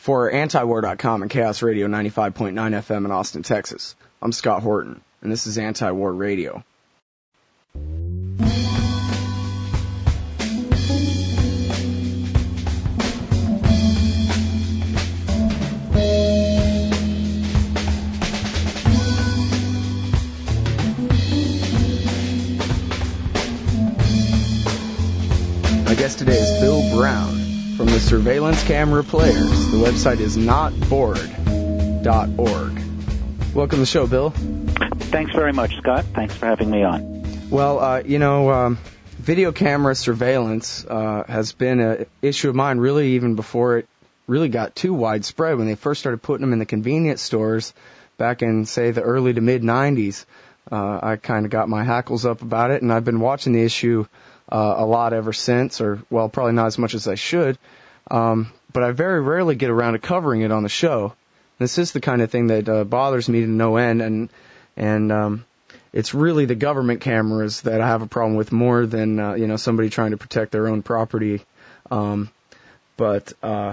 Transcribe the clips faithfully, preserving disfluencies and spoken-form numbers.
For Antiwar dot com and Chaos Radio ninety-five point nine F M in Austin, Texas, I'm Scott Horton, and this is Antiwar Radio. My guest today is Bill Brown from the Surveillance Camera Players. The website is not bored dot org. Welcome to the show, Bill. Thanks very much, Scott. Thanks for having me on. Well, uh, you know, um, video camera surveillance uh, has been an issue of mine really even before it really got too widespread. When they first started putting them in the convenience stores back in, say, the early to mid nineties, uh, I kind of got my hackles up about it, and I've been watching the issue Uh, a lot ever since, or, well, probably not as much as I should, um, but I very rarely get around to covering it on the show. This is the kind of thing that uh, bothers me to no end, and and um, it's really the government cameras that I have a problem with more than, uh, you know, somebody trying to protect their own property. Um, but uh,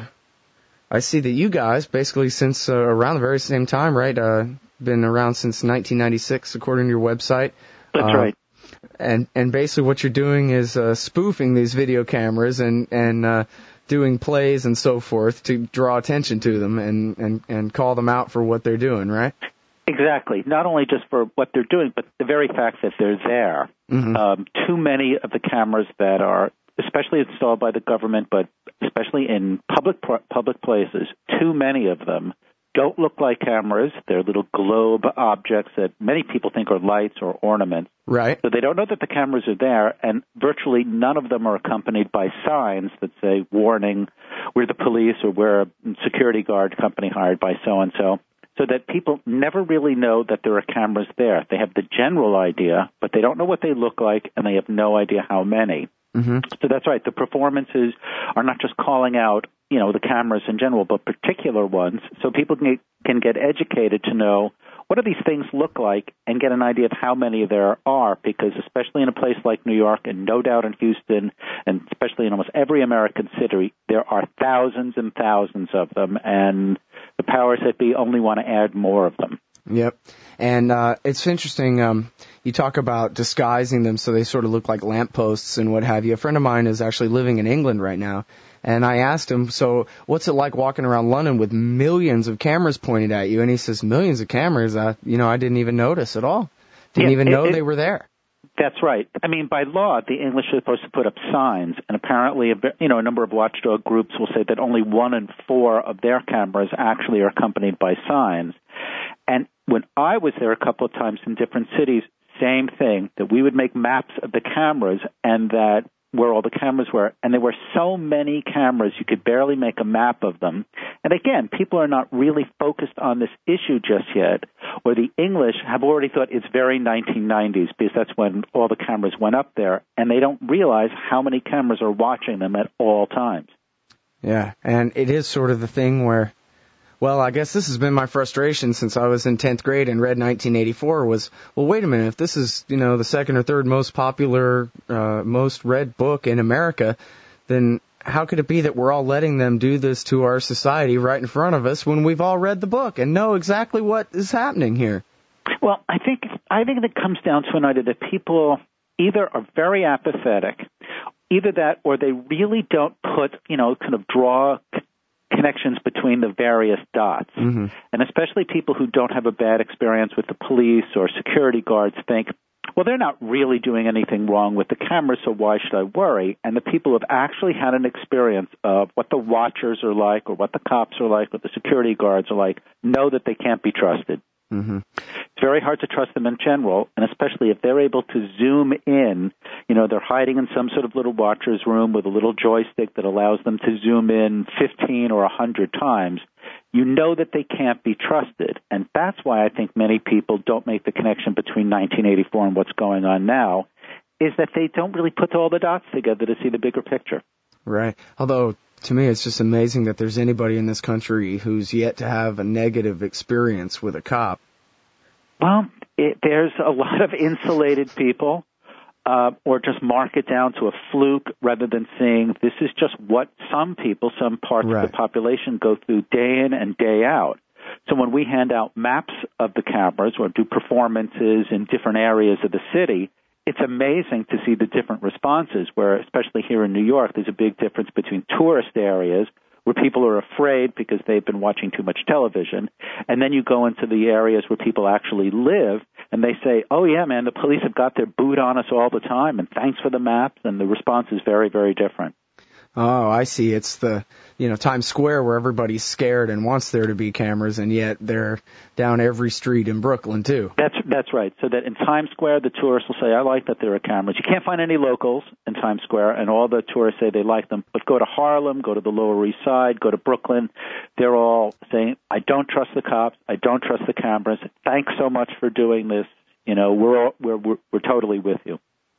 I see that you guys, basically since uh, around the very same time, right, uh, been around since nineteen ninety-six, according to your website. That's uh, right. And and basically what you're doing is uh, spoofing these video cameras and and uh, doing plays and so forth to draw attention to them and, and, and call them out for what they're doing, right? Exactly. Not only just for what they're doing, but the very fact that they're there. Mm-hmm. Um, too many of the cameras that are, especially installed by the government, but especially in public public places, too many of them don't look like cameras. They're little globe objects that many people think are lights or ornaments. Right. So they don't know that the cameras are there, and virtually none of them are accompanied by signs that say, warning, we're the police, or we're a security guard company hired by so-and-so, so that people never really know that there are cameras there. They have the general idea, but they don't know what they look like, and they have no idea how many. Mm-hmm. So that's right. The performances are not just calling out, you know, the cameras in general, but particular ones, so people can, can get educated to know what do these things look like and get an idea of how many there are, because especially in a place like New York, and no doubt in Houston, and especially in almost every American city, there are thousands and thousands of them, and the powers that be only want to add more of them. Yep. And uh, it's interesting, um, you talk about disguising them so they sort of look like lampposts and what have you. A friend of mine is actually living in England right now, and I asked him, so what's it like walking around London with millions of cameras pointed at you? And he says, millions of cameras? I, you know, I didn't even notice at all. Didn't yeah, even it, know it, they were there. That's right. I mean, by law, the English are supposed to put up signs, and apparently, a, you know, a number of watchdog groups will say that only one in four of their cameras actually are accompanied by signs. And when I was there a couple of times in different cities, same thing, that we would make maps of the cameras and that where all the cameras were, and there were so many cameras you could barely make a map of them. And again, people are not really focused on this issue just yet, or the English have already thought it's very nineteen nineties, because that's when all the cameras went up there, and they don't realize how many cameras are watching them at all times. Yeah, and it is sort of the thing where, well, I guess this has been my frustration since I was in tenth grade and read nineteen eighty-four was, well, wait a minute, if this is, you know, the second or third most popular, uh, most read book in America, then how could it be that we're all letting them do this to our society right in front of us when we've all read the book and know exactly what is happening here? Well, I think I think it comes down to an idea that people either are very apathetic, either that or they really don't put, you know, kind of draw connections between the various dots. Mm-hmm. And especially people who don't have a bad experience with the police or security guards think, well, they're not really doing anything wrong with the cameras, so why should I worry? And the people who have actually had an experience of what the watchers are like or what the cops are like, what the security guards are like, know that they can't be trusted. Mm-hmm. It's very hard to trust them in general, and especially if they're able to zoom in. You know, they're hiding in some sort of little watcher's room with a little joystick that allows them to zoom in fifteen or one hundred times. You know that they can't be trusted, and that's why I think many people don't make the connection between nineteen eighty-four and what's going on now, is that they don't really put all the dots together to see the bigger picture. Right. Although, to me, it's just amazing that there's anybody in this country who's yet to have a negative experience with a cop. Well, it, there's a lot of insulated people. uh, or just mark it down to a fluke rather than saying this is just what some people, some parts right. of the population go through day in and day out. So when we hand out maps of the cameras or do performances in different areas of the city, it's amazing to see the different responses where, especially here in New York, there's a big difference between tourist areas where people are afraid because they've been watching too much television, and then you go into the areas where people actually live, and they say, oh, yeah, man, the police have got their boot on us all the time, and thanks for the maps, and the response is very, very different. Oh, I see. It's the, you know, Times Square where everybody's scared and wants there to be cameras, and yet they're down every street in Brooklyn, too. That's that's right. So that in Times Square, the tourists will say, I like that there are cameras. You can't find any locals in Times Square, and all the tourists say they like them. But go to Harlem, go to the Lower East Side, go to Brooklyn. They're all saying, I don't trust the cops. I don't trust the cameras. Thanks so much for doing this. You know, we're all, we're we're, we're totally with you.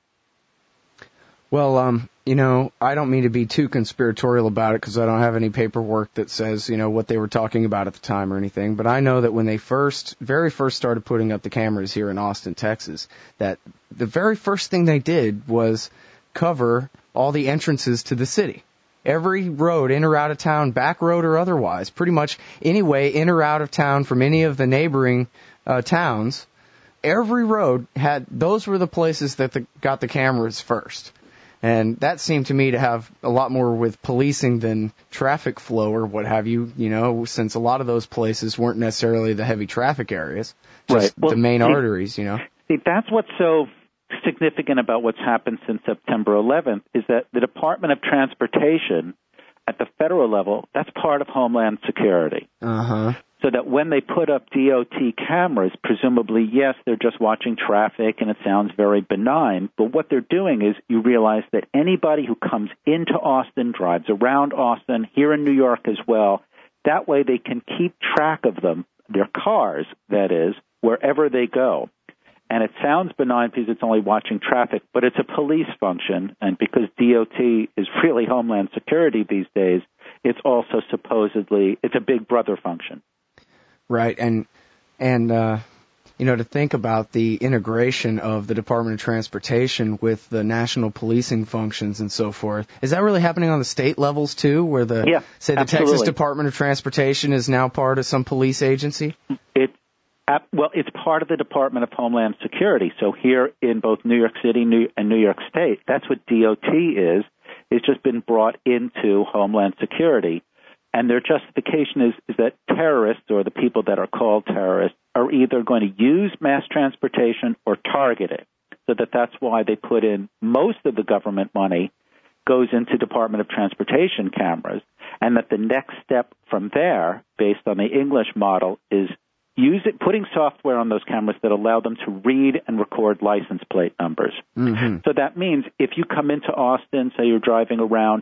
Well, um, you know, I don't mean to be too conspiratorial about it because I don't have any paperwork that says, you know, what they were talking about at the time or anything. But I know that when they first, very first started putting up the cameras here in Austin, Texas, that the very first thing they did was cover all the entrances to the city. Every road in or out of town, back road or otherwise, pretty much any way in or out of town from any of the neighboring uh, towns, every road had, those were the places that the, got the cameras first. And that seemed to me to have a lot more with policing than traffic flow or what have you, you know, since a lot of those places weren't necessarily the heavy traffic areas, just right. well, the main see, arteries, you know. See, that's what's so significant about what's happened since September eleventh is that the Department of Transportation at the federal level, that's part of Homeland Security. Uh-huh. So that when they put up D O T cameras, presumably, yes, they're just watching traffic and it sounds very benign, but what they're doing is you realize that anybody who comes into Austin, drives around Austin, here in New York as well, that way they can keep track of them, their cars, that is, wherever they go. And it sounds benign because it's only watching traffic, but it's a police function, and because D O T is really Homeland Security these days, it's also supposedly, it's a big brother function. Right, and, and uh, you know, to think about the integration of the Department of Transportation with the national policing functions and so forth, is that really happening on the state levels, too, where the, yeah, say, the absolutely. Texas Department of Transportation is now part of some police agency? It, uh, well, it's part of the Department of Homeland Security. So here in both New York City New, and New York State, that's what D O T is. It's just been brought into Homeland Security. And their justification is, is that terrorists, or the people that are called terrorists, are either going to use mass transportation or target it. So that that's why they put in most of the government money goes into Department of Transportation cameras, and that the next step from there, based on the English model, is use it, putting software on those cameras that allow them to read and record license plate numbers. Mm-hmm. So that means if you come into Austin, say you're driving around,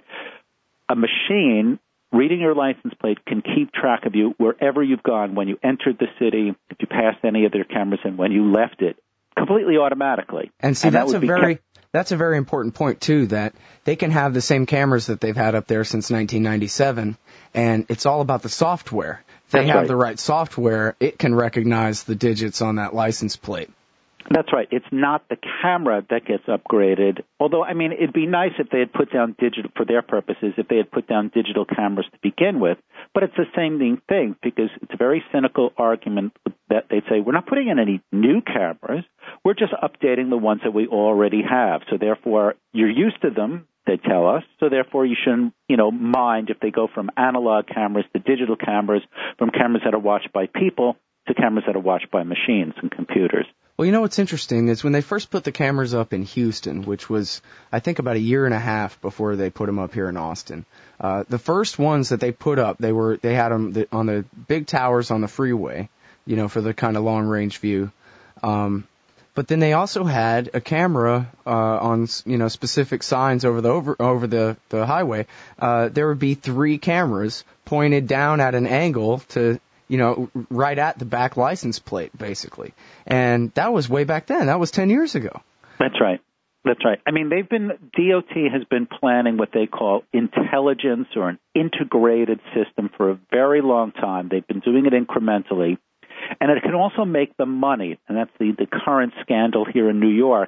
a machine reading your license plate can keep track of you wherever you've gone, when you entered the city, if you passed any of their cameras, and when you left it, completely automatically. And see, and that's that a very kept- that's a very important point too. That they can have the same cameras that they've had up there since nineteen ninety-seven, and it's all about the software. If they That's have right. the right software, it can recognize the digits on that license plate. That's right. It's not the camera that gets upgraded. Although, I mean, it'd be nice if they had put down digital, for their purposes, if they had put down digital cameras to begin with. But it's the same thing, because it's a very cynical argument that they'd say, we're not putting in any new cameras. We're just updating the ones that we already have. So therefore, you're used to them, they tell us. So therefore, you shouldn't, you know, mind if they go from analog cameras to digital cameras, from cameras that are watched by people to cameras that are watched by machines and computers. Well, you know what's interesting is when they first put the cameras up in Houston, which was, I think, about a year and a half before they put them up here in Austin. Uh, the first ones that they put up, they were they had them on the big towers on the freeway, you know, for the kind of long-range view. Um, but then they also had a camera uh, on, you know, specific signs over the over over the the highway. Uh, there would be three cameras pointed down at an angle to, you know, right at the back license plate, basically. And that was way back then. That was ten years ago. That's right. That's right. I mean, they've been, D O T has been planning what they call intelligence or an integrated system for a very long time. They've been doing it incrementally. And it can also make them money, and that's the, the current scandal here in New York,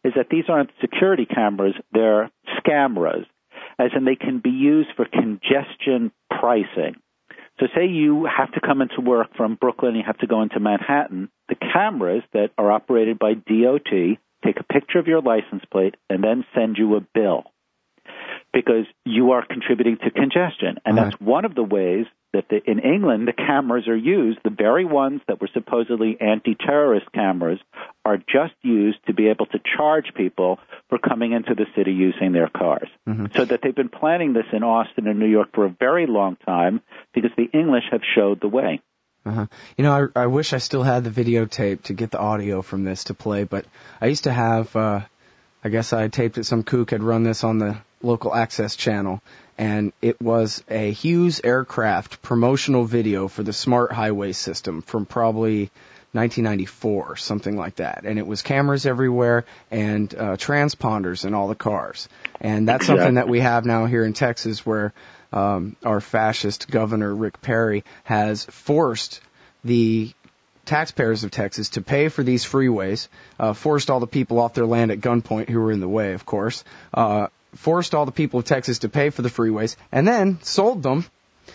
is that these aren't security cameras, they're scamras, as in they can be used for congestion pricing. So say you have to come into work from Brooklyn, you have to go into Manhattan, the cameras that are operated by D O T take a picture of your license plate and then send you a bill because you are contributing to congestion. And Right. that's one of the ways that the, in England the cameras are used. The very ones that were supposedly anti-terrorist cameras are just used to be able to charge people for coming into the city using their cars. Mm-hmm. So that they've been planning this in Austin and New York for a very long time because the English have showed the way. Uh-huh. You know, I, I wish I still had the videotape to get the audio from this to play, but I used to have, uh, I guess I had taped it, some kook had run this on the local access channel, and it was a Hughes Aircraft promotional video for the Smart Highway System from probably nineteen ninety-four, something like that. And it was cameras everywhere and uh, transponders in all the cars. And that's Exactly. something that we have now here in Texas where um, our fascist governor, Rick Perry, has forced the taxpayers of Texas to pay for these freeways, uh, forced all the people off their land at gunpoint who were in the way, of course, uh, forced all the people of Texas to pay for the freeways, and then sold them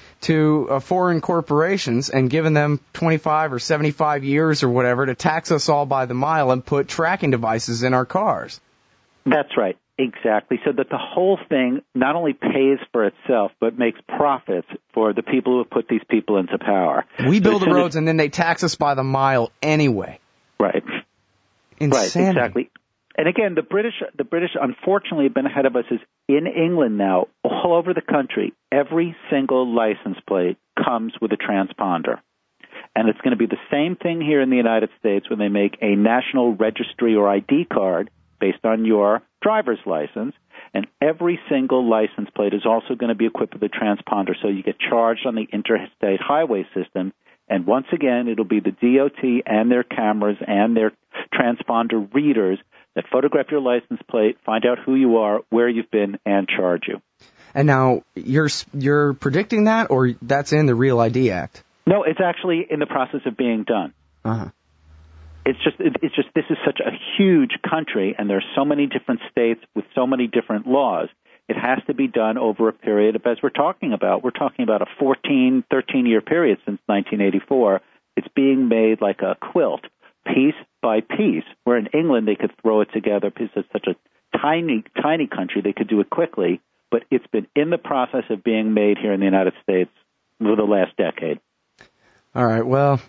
to uh, foreign corporations and given them twenty-five or seventy-five years or whatever to tax us all by the mile and put tracking devices in our cars. That's right. Exactly. So that the whole thing not only pays for itself, but makes profits for the people who have put these people into power. We build so the as, roads and then they tax us by the mile anyway. Right. Insanity. Right, exactly. And again, the British, the British unfortunately have been ahead of us. Is in England now, all over the country, every single license plate comes with a transponder. And it's going to be the same thing here in the United States when they make a national registry or I D card based on your driver's license, and every single license plate is also going to be equipped with a transponder, so you get charged on the interstate highway system, and once again, it'll be the D O T and their cameras and their transponder readers that photograph your license plate, find out who you are, where you've been, and charge you. And now, you're you're predicting that, or that's in the Real I D Act? No, it's actually in the process of being done. Uh-huh. It's just, it's just, this is such a huge country, and there's so many different states with so many different laws. It has to be done over a period of, as we're talking about, we're talking about a fourteen, thirteen-year period since nineteen eighty-four. It's being made like a quilt, piece by piece, where in England they could throw it together because it's such a tiny, tiny country, they could do it quickly, but it's been in the process of being made here in the United States for the last decade. All right, well,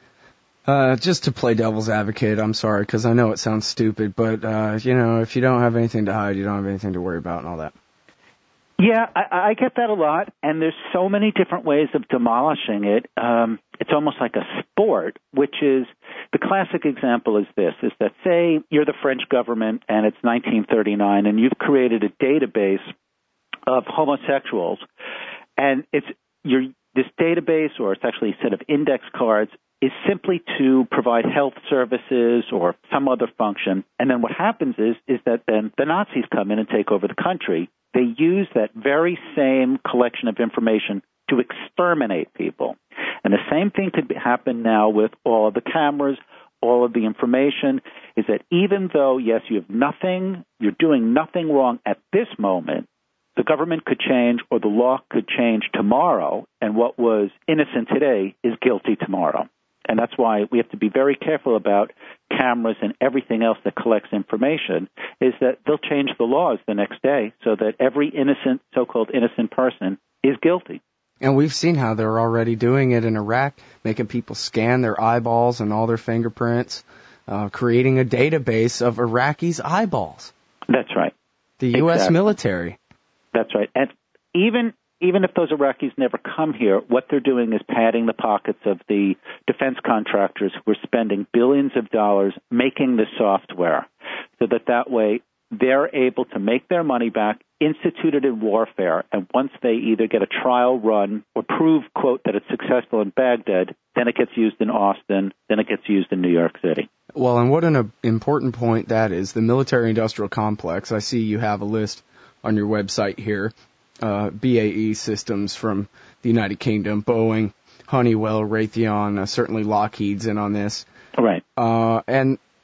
uh, just to play devil's advocate, I'm sorry, because I know it sounds stupid, but, uh, you know, if you don't have anything to hide, you don't have anything to worry about and all that. Yeah, I, I get that a lot, and there's so many different ways of demolishing it. Um, it's almost like a sport, which is, the classic example is this, is that, say, you're the French government, and it's nineteen thirty-nine, and you've created a database of homosexuals, and it's your this database, or it's actually a set of index cards, is simply to provide health services or some other function. And then what happens is, is that then the Nazis come in and take over the country. They use that very same collection of information to exterminate people. And the same thing could happen now with all of the cameras, all of the information, is that even though, yes, you have nothing, you're doing nothing wrong at this moment, the government could change or the law could change tomorrow, and what was innocent today is guilty tomorrow. And that's why we have to be very careful about cameras and everything else that collects information, is that they'll change the laws the next day so that every innocent, so-called innocent person is guilty. And we've seen how they're already doing it in Iraq, making people scan their eyeballs and all their fingerprints, uh, creating a database of Iraqis' eyeballs. That's right. The U S Exactly. military. That's right. And even even if those Iraqis never come here, what they're doing is padding the pockets of the defense contractors who are spending billions of dollars making the software, so that that way they're able to make their money back, institute it in warfare, and once they either get a trial run or prove, quote, that it's successful in Baghdad, then it gets used in Austin, then it gets used in New York City. Well, and what an uh, important point that is, the military-industrial complex. I see you have a list on your website here. Uh, B A E Systems from the United Kingdom, Boeing, Honeywell, Raytheon, uh, certainly Lockheed's in on this. Right. Uh, and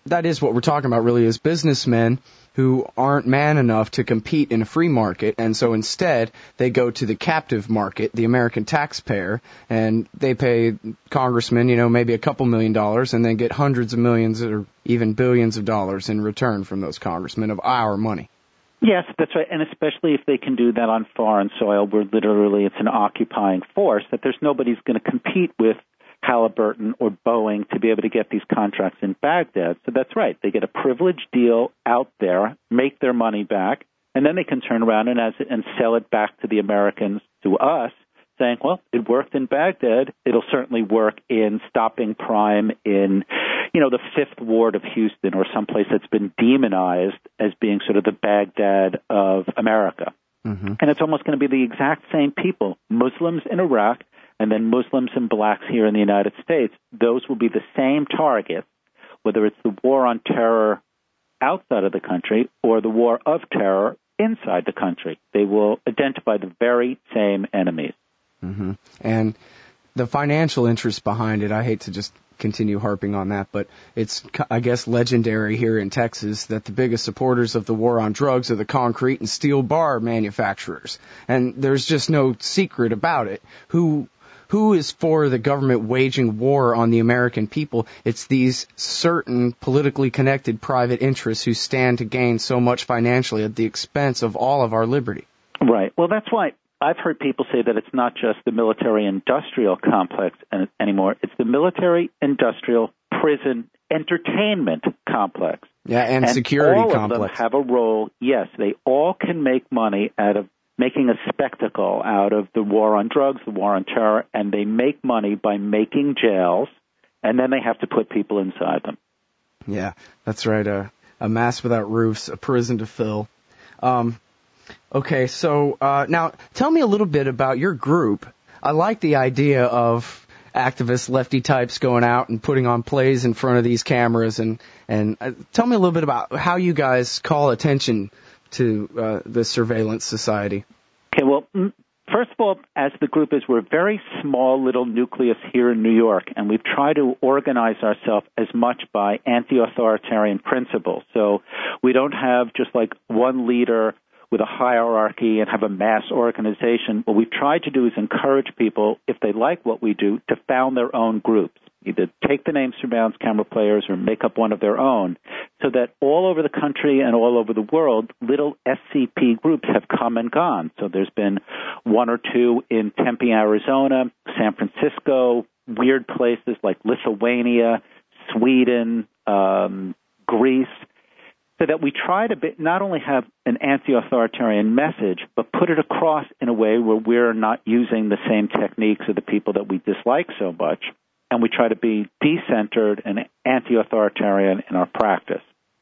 that is what we're talking about, really, is businessmen who aren't man enough to compete in a free market, and so instead they go to the captive market, the American taxpayer, and they pay congressmen, you know, maybe a couple million dollars, and then get hundreds of millions or even billions of dollars in return from those congressmen of our money. Yes, that's right, and especially if they can do that on foreign soil where literally it's an occupying force, that there's nobody's going to compete with Halliburton or Boeing to be able to get these contracts in Baghdad. So that's right. They get a privileged deal out there, make their money back, and then they can turn around and, as, and sell it back to the Americans, to us, saying, well, it worked in Baghdad. It'll certainly work in stopping crime in, you know, the Fifth Ward of Houston or someplace that's been demonized as being sort of the Baghdad of America. Mm-hmm. And it's almost going to be the exact same people, Muslims in Iraq, and then Muslims and blacks here in the United States. Those will be the same targets, whether it's the war on terror outside of the country or the war of terror inside the country. They will identify the very same enemies. Mm-hmm. And the financial interest behind it, I hate to just continue harping on that, but it's, I guess, legendary here in Texas that the biggest supporters of the war on drugs are the concrete and steel bar manufacturers. And there's just no secret about it. Who Who is for the government waging war on the American people? It's these certain politically connected private interests who stand to gain so much financially at the expense of all of our liberty. Right. Well, that's why I've heard people say that it's not just the military-industrial complex anymore. It's the military-industrial prison entertainment complex. Yeah, and, and security all complex. All of them have a role. Yes, they all can make money out of making a spectacle out of the war on drugs, the war on terror, and they make money by making jails, and then they have to put people inside them. Yeah, that's right. A, a mass without roofs, a prison to fill. Um, okay, so uh, now tell me a little bit about your group. I like the idea of activist lefty types going out and putting on plays in front of these cameras, and, and uh, tell me a little bit about how you guys call attention to uh, the surveillance society. Okay, well, first of all, as the group is, we're a very small little nucleus here in New York, and we've tried to organize ourselves as much by anti-authoritarian principles. So we don't have just like one leader with a hierarchy and have a mass organization. What we've tried to do is encourage people, if they like what we do, to found their own groups. Either take the name Surveillance Camera Players or make up one of their own, so that all over the country and all over the world, little S C P groups have come and gone. So there's been one or two in Tempe, Arizona, San Francisco, weird places like Lithuania, Sweden, um, Greece, so that we try to be, not only have an anti-authoritarian message, but put it across in a way where we're not using the same techniques of the people that we dislike so much. And we try to be decentered and anti-authoritarian in our practice.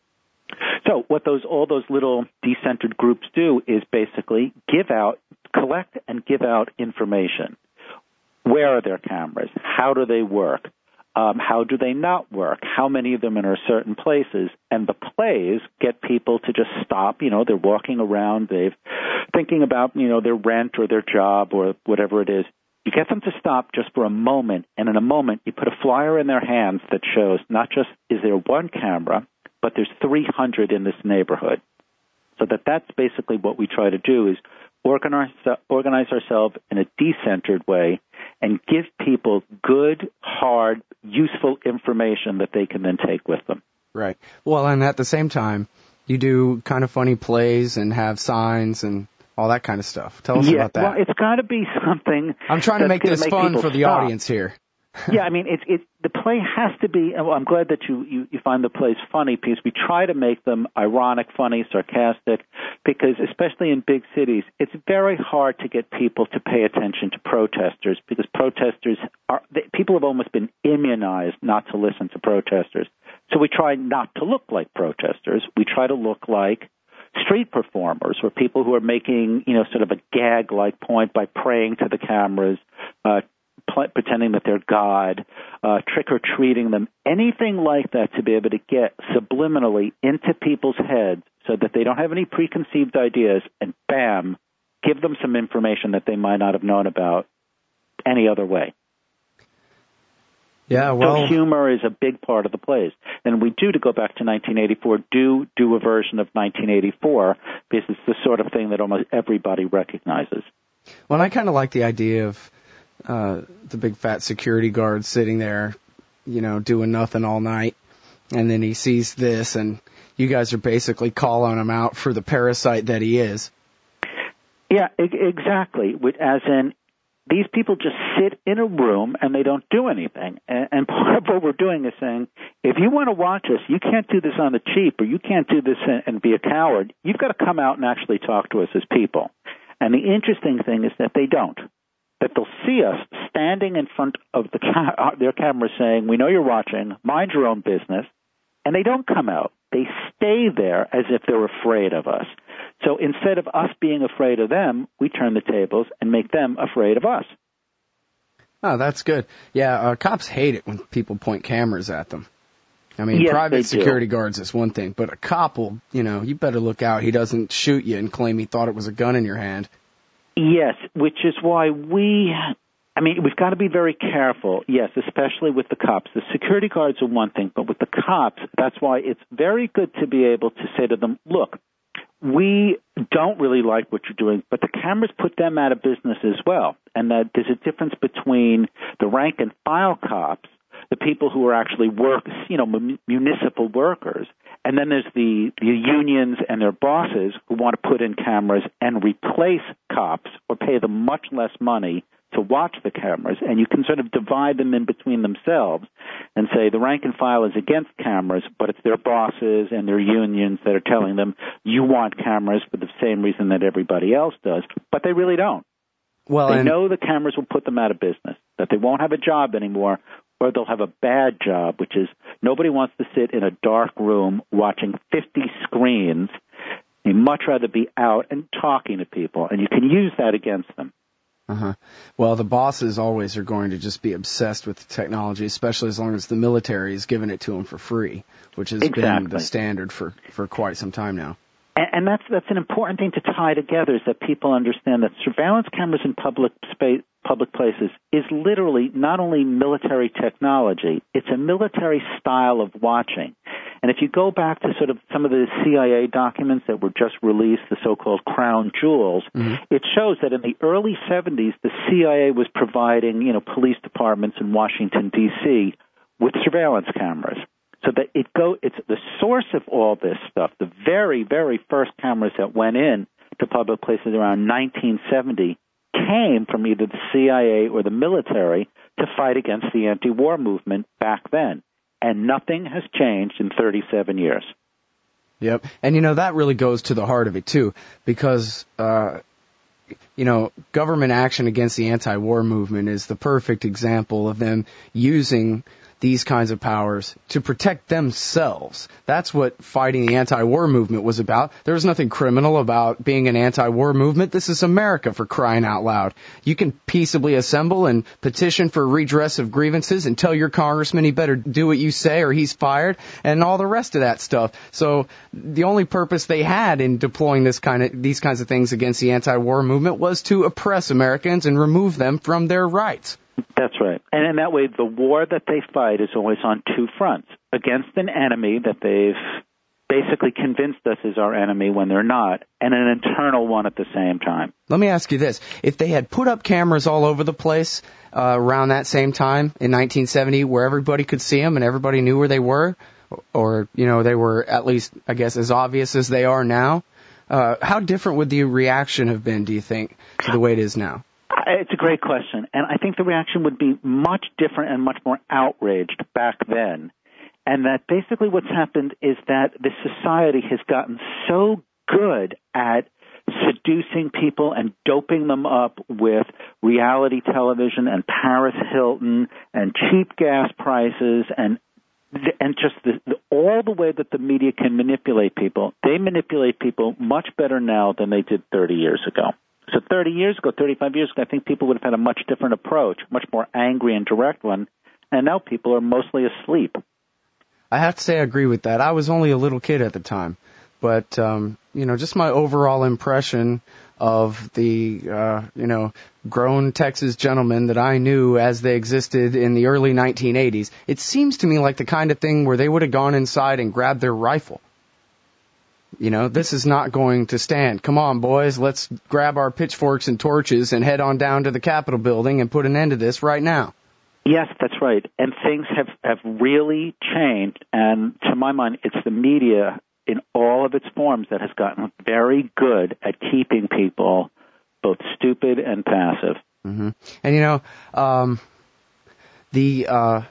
So what those all those little decentered groups do is basically give out, collect and give out information. Where are their cameras? How do they work? Um, how do they not work? How many of them are in certain places? And the plays get people to just stop. You know, they're walking around, they're thinking about, you know, their rent or their job or whatever it is. You get them to stop just for a moment, and in a moment you put a flyer in their hands that shows not just is there one camera, but there's three hundred in this neighborhood. So that that's basically what we try to do is organize, organize ourselves in a decentered way and give people good, hard, useful information that they can then take with them. Right. Well, and at the same time, you do kind of funny plays and have signs and all that kind of stuff. Tell us yeah, about that. Well, it's got to be something. I'm trying to make this make fun for the stop. audience here. yeah, I mean, it's it. The play has to be. Well, I'm glad that you, you you find the plays funny because we try to make them ironic, funny, sarcastic. Because especially in big cities, it's very hard to get people to pay attention to protesters because protesters are. They, people have almost been immunized not to listen to protesters. So we try not to look like protesters. We try to look like street performers or people who are making, you know, sort of a gag-like point by praying to the cameras, uh, pl- pretending that they're God, uh, trick-or-treating them, anything like that to be able to get subliminally into people's heads so that they don't have any preconceived ideas and, bam, give them some information that they might not have known about any other way. Yeah, well, so humor is a big part of the plays. And we do, to go back to nineteen eighty-four, do do a version of nineteen eighty-four because it's the sort of thing that almost everybody recognizes. Well, I kind of like the idea of uh, the big fat security guard sitting there, you know, doing nothing all night, and then he sees this, and you guys are basically calling him out for the parasite that he is. Yeah, e- exactly. As in, these people just sit in a room and they don't do anything. And, and part of what we're doing is saying, if you want to watch us, you can't do this on the cheap, or you can't do this and, and be a coward. You've got to come out and actually talk to us as people. And the interesting thing is that they don't. That they'll see us standing in front of the ca- their cameras saying, we know you're watching, mind your own business. And they don't come out. They stay there as if they're afraid of us. So instead of us being afraid of them, we turn the tables and make them afraid of us. Oh, that's good. Yeah, uh, cops hate it when people point cameras at them. I mean, yes, private security do. guards is one thing, but a cop will, you know, you better look out. He doesn't shoot you and claim he thought it was a gun in your hand. Yes, which is why we, I mean, we've got to be very careful, yes, especially with the cops. The security guards are one thing, but with the cops, that's why it's very good to be able to say to them, look, we don't really like what you're doing, but the cameras put them out of business as well, and that there's a difference between the rank and file cops, the people who are actually work, you know, municipal workers, and then there's the, the unions and their bosses who want to put in cameras and replace cops or pay them much less money to watch the cameras, and you can sort of divide them in between themselves and say the rank and file is against cameras, but it's their bosses and their unions that are telling them you want cameras for the same reason that everybody else does, but they really don't. Well, they and know the cameras will put them out of business, that they won't have a job anymore, or they'll have a bad job, which is nobody wants to sit in a dark room watching fifty screens. You'd much rather be out and talking to people, and you can use that against them. Uh-huh. Well, the bosses always are going to just be obsessed with the technology, especially as long as the military is giving it to them for free, which has exactly. been the standard for, for quite some time now. And, and that's that's an important thing to tie together, is that people understand that surveillance cameras in public space, public places is literally not only military technology, it's a military style of watching. And if you go back to sort of some of the C I A documents that were just released, the so-called crown jewels, mm-hmm. it shows that in the early seventies, the C I A was providing, you know, police departments in Washington, D C with surveillance cameras. So that it go, it's the source of all this stuff. The very, very first cameras that went in to public places around nineteen seventy came from either the C I A or the military to fight against the anti-war movement back then. And nothing has changed in thirty-seven years. Yep. And, you know, that really goes to the heart of it, too, because, uh, you know, government action against the anti-war movement is the perfect example of them using these kinds of powers to protect themselves. That's what fighting the anti-war movement was about. There was nothing criminal about being an anti-war movement. This is America, for crying out loud. You can peaceably assemble and petition for redress of grievances and tell your congressman he better do what you say or he's fired, and all the rest of that stuff. So the only purpose they had in deploying this kind of these kinds of things against the anti-war movement was to oppress Americans and remove them from their rights. That's right. And in that way, the war that they fight is always on two fronts. Against an enemy that they've basically convinced us is our enemy when they're not, and an internal one at the same time. Let me ask you this. If they had put up cameras all over the place uh, around that same time in nineteen seventy where everybody could see them and everybody knew where they were, or, you know, they were at least, I guess, as obvious as they are now, uh, how different would the reaction have been, do you think, to the way it is now? It's a great question, and I think the reaction would be much different and much more outraged back then, and that basically what's happened is that the society has gotten so good at seducing people and doping them up with reality television and Paris Hilton and cheap gas prices and and just the, the, all the way that the media can manipulate people. They manipulate people much better now than they did thirty years ago. So thirty years ago, thirty-five years ago, I think people would have had a much different approach, much more angry and direct one, and now people are mostly asleep. I have to say I agree with that. I was only a little kid at the time, but, um, you know, just my overall impression of the, uh, you know, grown Texas gentlemen that I knew as they existed in the early nineteen eighties, it seems to me like the kind of thing where they would have gone inside and grabbed their rifle. You know, this is not going to stand. Come on, boys, let's grab our pitchforks and torches and head on down to the Capitol building and put an end to this right now. Yes, that's right. And things have, have really changed. And to my mind, it's the media in all of its forms that has gotten very good at keeping people both stupid and passive. Mm-hmm. And, you know, um, the... Uh,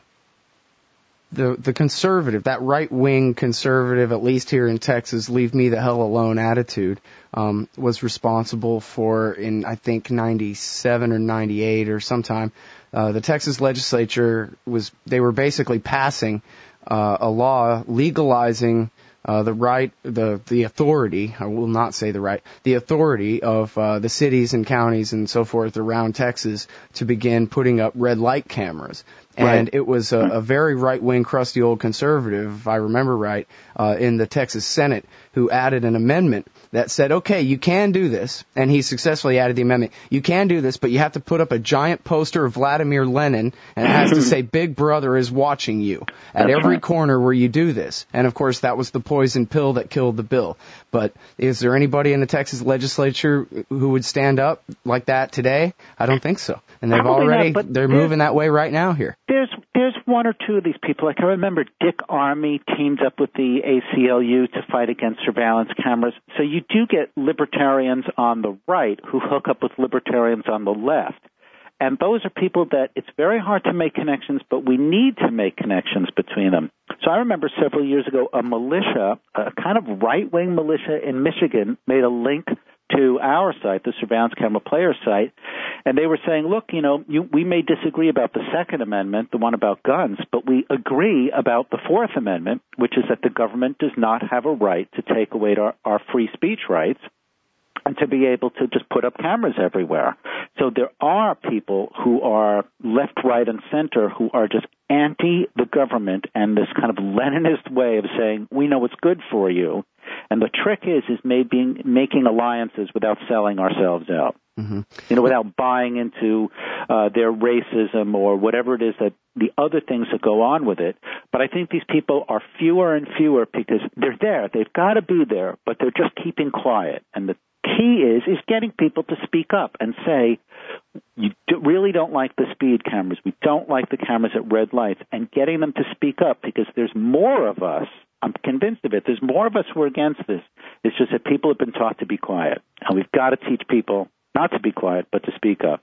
The the conservative, that right-wing conservative, at least here in Texas, leave me the hell alone attitude, um, was responsible for, in I think ninety-seven or ninety-eight or sometime, uh, the Texas legislature was, they were basically passing uh, a law legalizing uh, the right, the the authority, I will not say the right, the authority of uh, the cities and counties and so forth around Texas to begin putting up red light cameras. And right. It was a, a very right-wing, crusty old conservative, if I remember right, uh, in the Texas Senate, who added an amendment that said, okay, you can do this, and he successfully added the amendment. You can do this, but you have to put up a giant poster of Vladimir Lenin, and it has to say, Big Brother is watching you at That's every right. corner where you do this. And, of course, that was the poison pill that killed the bill. But is there anybody in the Texas legislature who would stand up like that today? I don't think so. And they've Probably already, not, they're moving that way right now here. There's there's one or two of these people. Like I remember Dick Armey teamed up with the A C L U to fight against surveillance cameras. So you do get libertarians on the right who hook up with libertarians on the left. And those are people that it's very hard to make connections, but we need to make connections between them. So I remember several years ago a militia, a kind of right-wing militia in Michigan, made a link to our site, the Surveillance Camera Player site, and they were saying, look, you know, you, we may disagree about the Second Amendment, the one about guns, but we agree about the Fourth Amendment, which is that the government does not have a right to take away our, our free speech rights and to be able to just put up cameras everywhere. So there are people who are left, right, and center who are just anti the government and this kind of Leninist way of saying, we know what's good for you. And the trick is, is maybe making alliances without selling ourselves out. Mm-hmm. You know, without buying into uh, their racism or whatever it is that the other things that go on with it. But I think these people are fewer and fewer because they're there. They've got to be there, but they're just keeping quiet. And the key is, is getting people to speak up and say, you do, really don't like the speed cameras. We don't like the cameras at red lights. And getting them to speak up because there's more of us. I'm convinced of it. There's more of us who are against this. It's just that people have been taught to be quiet. And we've got to teach people not to be quiet, but to speak up.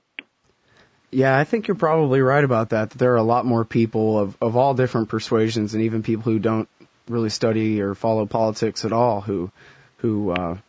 Yeah, I think you're probably right about that, that there are a lot more people of, of all different persuasions and even people who don't really study or follow politics at all who, who uh,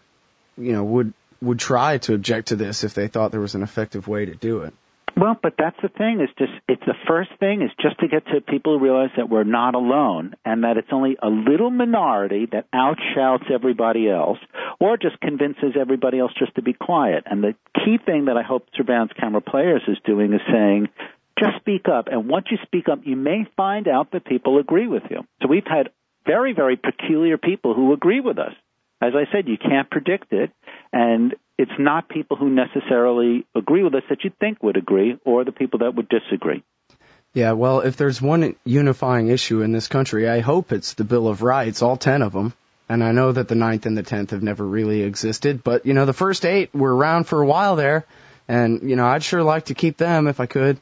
you know, would would try to object to this if they thought there was an effective way to do it. Well, but that's the thing. Is just it's the first thing is just to get to people who realize that we're not alone and that it's only a little minority that outshouts everybody else or just convinces everybody else just to be quiet. And the key thing that I hope Surveillance Camera Players is doing is saying, just speak up. And once you speak up, you may find out that people agree with you. So we've had very, very peculiar people who agree with us. As I said, you can't predict it, and it's not people who necessarily agree with us that you think would agree or the people that would disagree. Yeah, well, if there's one unifying issue in this country, I hope it's the Bill of Rights, all ten of them. And I know that the ninth and the tenth have never really existed, but, you know, the first eight were around for a while there, and, you know, I'd sure like to keep them if I could.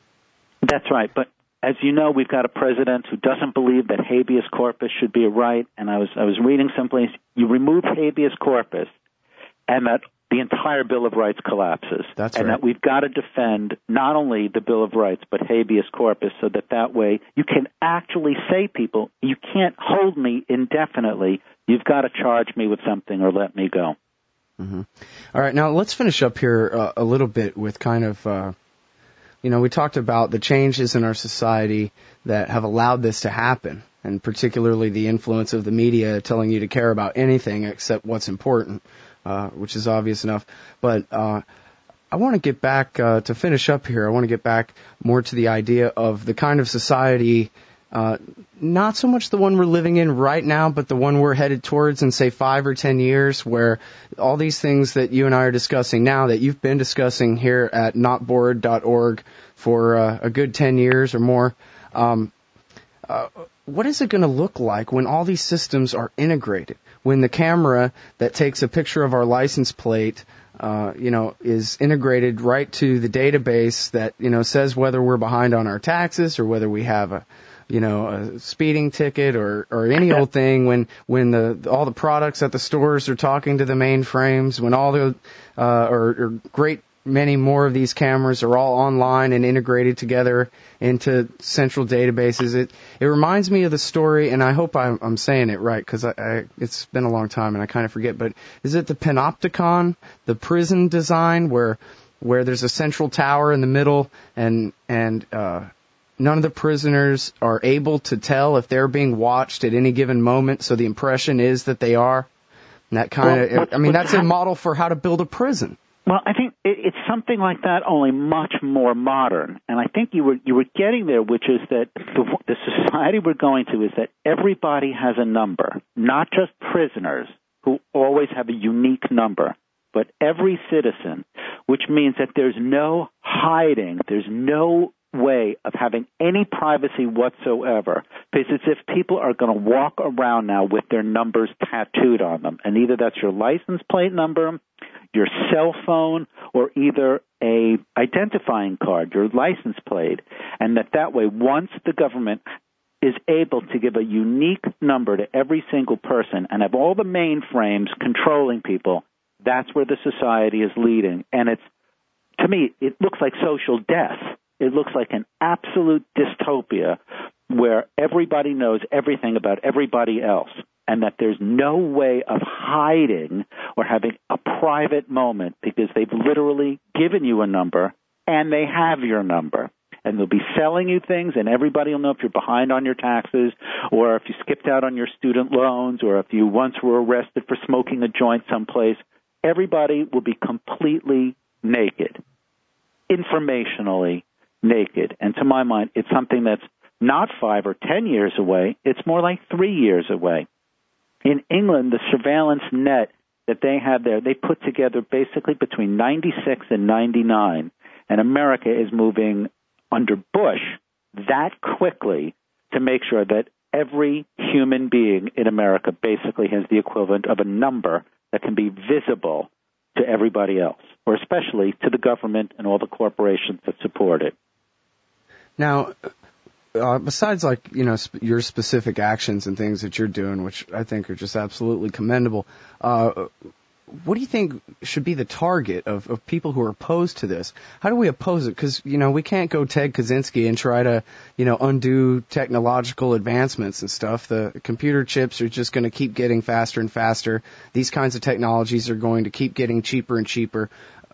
That's right, but as you know, we've got a president who doesn't believe that habeas corpus should be a right, and I was I was reading someplace, you remove habeas corpus, and that the entire Bill of Rights collapses. That's and right. that we've got to defend not only the Bill of Rights, but habeas corpus, so that that way you can actually say, people, you can't hold me indefinitely. You've got to charge me with something or let me go. Mm-hmm. All right, now let's finish up here uh, a little bit with kind of... Uh, You know, we talked about the changes in our society that have allowed this to happen, and particularly the influence of the media telling you to care about anything except what's important, uh, which is obvious enough. But uh, I want to get back, uh, to finish up here, I want to get back more to the idea of the kind of society Uh, not so much the one we're living in right now, but the one we're headed towards in, say, five or ten years, where all these things that you and I are discussing now, that you've been discussing here at not bored dot org for uh, a good ten years or more, um, uh, what is it going to look like when all these systems are integrated? When the camera that takes a picture of our license plate Uh, you know, is integrated right to the database that, you know, says whether we're behind on our taxes or whether we have a, you know, a speeding ticket or, or any old thing, when, when the, all the products at the stores are talking to the mainframes, when all the, uh, or, or great many more of these cameras are all online and integrated together into central databases. It, it reminds me of the story, and I hope I'm, I'm saying it right, because I, I, it's been a long time and I kind of forget, but is it the Panopticon, the prison design, where, where there's a central tower in the middle and, and, uh, none of the prisoners are able to tell if they're being watched at any given moment, so the impression is that they are? And that kind of, well, I mean, that's a model for how to build a prison. Well, I think it's something like that, only much more modern. And I think you were you were getting there, which is that the, the society we're going to is that everybody has a number, not just prisoners who always have a unique number, but every citizen, which means that there's no hiding, there's no way of having any privacy whatsoever, because it's if people are going to walk around now with their numbers tattooed on them, and either that's your license plate number, your cell phone, or either a identifying card, your license plate, and that that way, once the government is able to give a unique number to every single person and have all the mainframes controlling people, that's where the society is leading. And it's, to me, it looks like social death. It looks like an absolute dystopia where everybody knows everything about everybody else, and that there's no way of hiding or having a private moment, because they've literally given you a number and they have your number. And they'll be selling you things, and everybody will know if you're behind on your taxes, or if you skipped out on your student loans, or if you once were arrested for smoking a joint someplace. Everybody will be completely naked, informationally naked. And to my mind, it's something that's not five or ten years away. It's more like three years away. In England, the surveillance net that they had there, they put together basically between ninety-six and ninety-nine. And America is moving under Bush that quickly to make sure that every human being in America basically has the equivalent of a number that can be visible to everybody else, or especially to the government and all the corporations that support it. Now, uh, besides, like, you know, sp- your specific actions and things that you're doing, which I think are just absolutely commendable, uh, what do you think should be the target of, of people who are opposed to this? How do we oppose it? Because, you know, we can't go Ted Kaczynski and try to, you know, undo technological advancements and stuff. The computer chips are just going to keep getting faster and faster. These kinds of technologies are going to keep getting cheaper and cheaper.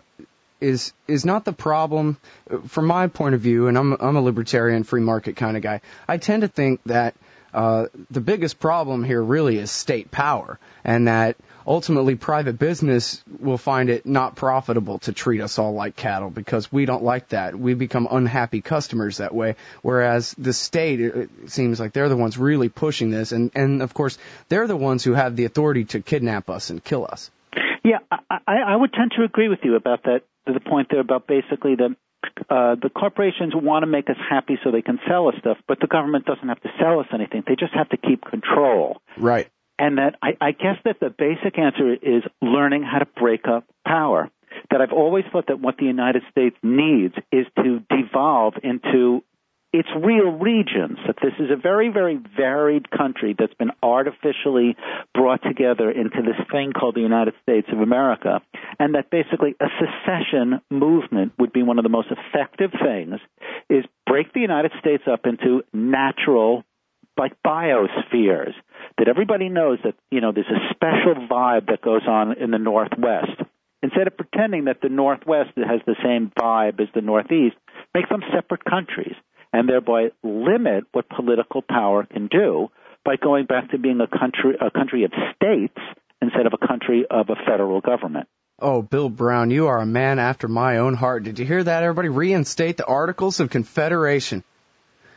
Is is not the problem, from my point of view, and I'm I'm a libertarian, free market kind of guy, I tend to think that uh, the biggest problem here really is state power, and that ultimately private business will find it not profitable to treat us all like cattle, because we don't like that. We become unhappy customers that way, whereas the state, it seems like they're the ones really pushing this, and, and of course, they're the ones who have the authority to kidnap us and kill us. Yeah, I, I would tend to agree with you about that, to the point there about basically the uh, the corporations want to make us happy so they can sell us stuff, but the government doesn't have to sell us anything. They just have to keep control. Right. And that I, I guess that the basic answer is learning how to break up power. That I've always thought that what the United States needs is to devolve into its real regions, that this is a very, very varied country that's been artificially brought together into this thing called the United States of America, and that basically a secession movement would be one of the most effective things, is break the United States up into natural, like biospheres, that everybody knows that, you know, there's a special vibe that goes on in the Northwest. Instead of pretending that the Northwest has the same vibe as the Northeast, make them separate countries, and thereby limit what political power can do by going back to being a country a country of states instead of a country of a federal government. Oh, Bill Brown, you are a man after my own heart. Did you hear that, everybody? Reinstate the Articles of Confederation.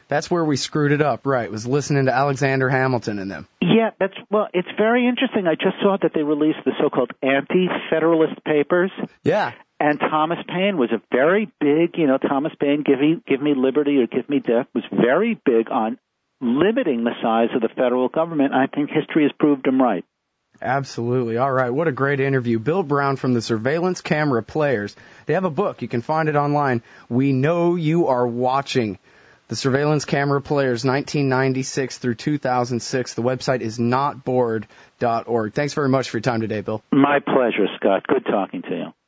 That's where we screwed it up, right, was listening to Alexander Hamilton and them. Yeah, that's, well, it's very interesting. I just saw that they released the so-called Anti-Federalist Papers. Yeah. And Thomas Paine was a very big, you know, Thomas Paine, give me, give me liberty or give me death, was very big on limiting the size of the federal government. I think history has proved him right. Absolutely. All right. What a great interview. Bill Brown from the Surveillance Camera Players. They have a book. You can find it online. We Know You Are Watching. The Surveillance Camera Players, nineteen ninety-six through two thousand six. The website is not bored dot org. Thanks very much for your time today, Bill. My pleasure, Scott. Good talking to you.